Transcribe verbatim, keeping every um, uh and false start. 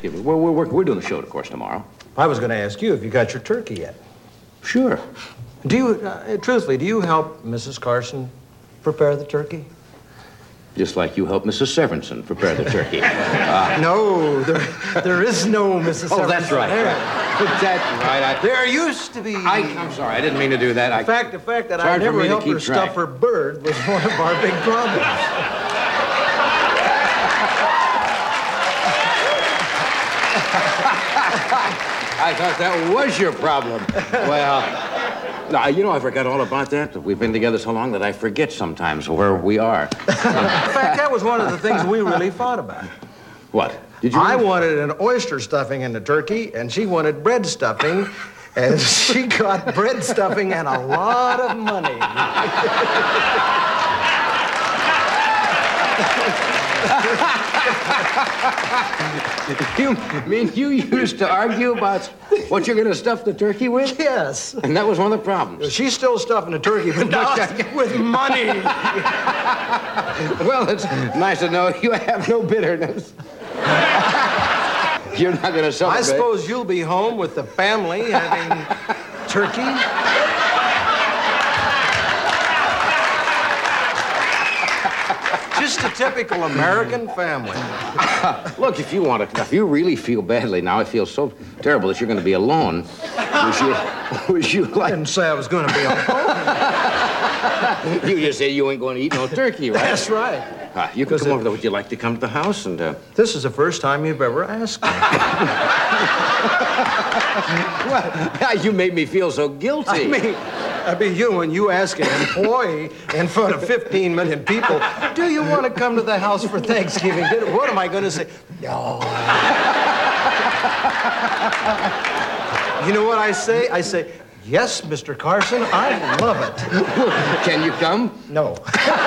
excuse me. We're, we're, we're doing the show, of course, tomorrow. I was going to ask you if you got your turkey yet. Sure. Do you, uh, truthfully, do you help Missus Carson prepare the turkey? Just like you helped Missus Severinsen prepare the turkey. Uh, no, there, there is no Missus oh, Severinsen. that's right. There. That's right. I, there used to be. I, I'm sorry. I didn't mean to do that. In I, fact, the fact that I never helped her track. stuff her bird was one of our big problems. I thought that was your problem. Well. No, you know, I forgot all about that. We've been together so long that I forget sometimes where we are. In fact, that was one of the things we really fought about. What? Did you? I wanted an oyster stuffing in the turkey, and she wanted bread stuffing, and she got bread stuffing and a lot of money. You mean you used to argue about what you're going to stuff the turkey with? Yes. And that was one of the problems. She's still stuffing the turkey, but not with money. Well, it's nice to know you have no bitterness. You're not going to celebrate. I suppose you'll be home with the family having turkey. Just a typical American family. Look, if you want to, if you really feel badly now, I feel so terrible that you're going to be alone. Would you, would you like... I didn't say I was going to be alone. You just said you ain't going to eat no turkey, right? That's right. Uh, you can come it... over. Would you like to come to the house and... Uh... This is the first time you've ever asked me. Well, you made me feel so guilty. I mean... I mean, you, when you ask an employee in front of fifteen million people, do you want to come to the house for Thanksgiving dinner? What am I going to say? No. You know what I say? I say, yes, Mister Carson, I love it. Can you come? No.